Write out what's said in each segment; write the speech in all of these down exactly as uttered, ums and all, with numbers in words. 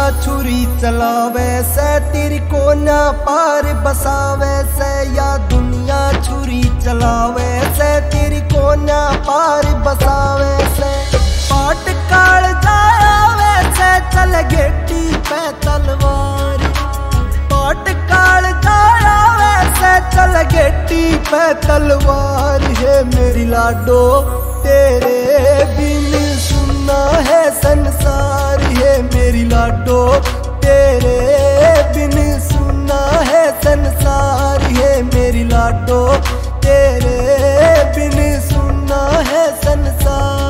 छुरी चलावे से, तेरी कोना पार बसावे से। या दुनिया छुरी चलावे से, तेरी कोना पार बसावे से। पाट काल जावे से, चल गेटी पे तलवार। पाट काल जावे से, चल गेटी पे तलवार। है मेरी लाडो तेरे बिन सुना है संसार। है मेरी लाडो तेरे बिन सुना है संसार। है मेरी लाडो तेरे बिन सुना है संसार।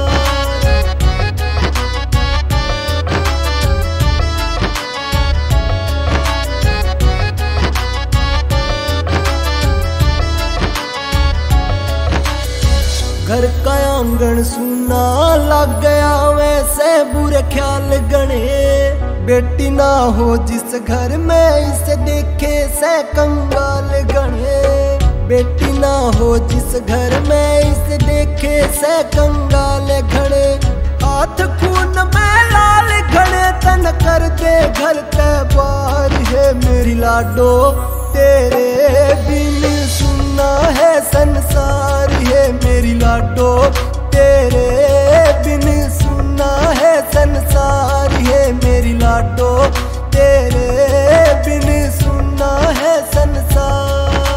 घर का आंगन सुना लग गया वैसे बुरे ख्याल गणे। बेटी ना हो जिस घर में इसे देखे से कंगाल गणे। बेटी ना हो जिस घर में इसे देखे से कंगाल घड़े। हाथ खून में लाल घड़े, तन कर दे घर के बाहर। है मेरी लाडो तेरे बिन सुना है संसार। है मेरी लाडो तेरे बिन सुना है संसार। है मेरी लाडो तेरे बिन सुना है संसार।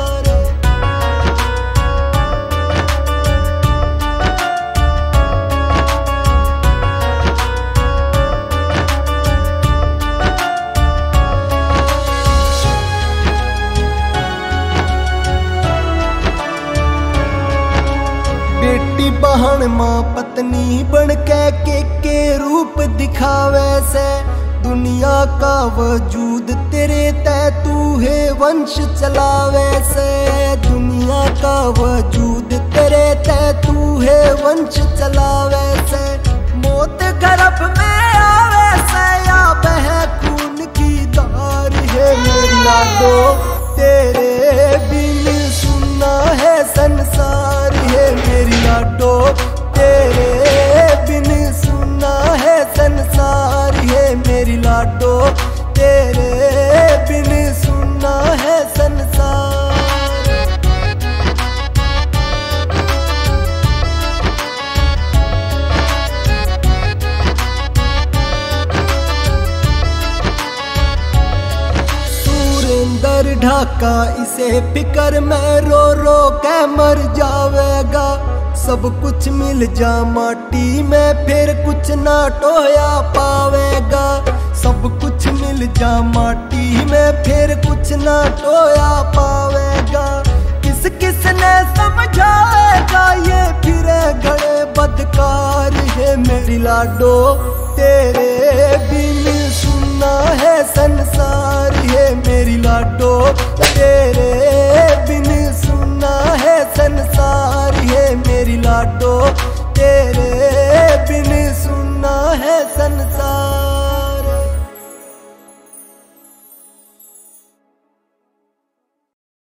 बेटी बहन माँ पत्नी बन के के, के रूप दिखावे से। दुनिया का वजूद तेरे तय तू है वंश चलावे से। दुनिया का वजूद तेरे तय तू है वंश चलावे से। मौत गर्भ में आवे से, या बह खून की धार। है मेरी लाडो तेरे बिन सुना है संसार। है मेरी लाडो तेरे बिन सुना है संसार। है मेरी लाडो तेरे बिन सुना है संसार। सुरेंद्र ढाका इसे फिकर में रो रो के मर जावेगा। सब कुछ मिल जा माटी में, फिर कुछ ना टोया पावेगा। सब कुछ मिल जा माटी में, फिर कुछ ना टोया पावेगा। किस किस ने समझाएगा ये फिरे घड़े बदकार। है मेरी लाडो तेरे बिन सुना है संसार। है मेरी लाडो तेरे बिन सुना है संसार। है मेरी लाडो तेरे बिन सुना है संसार।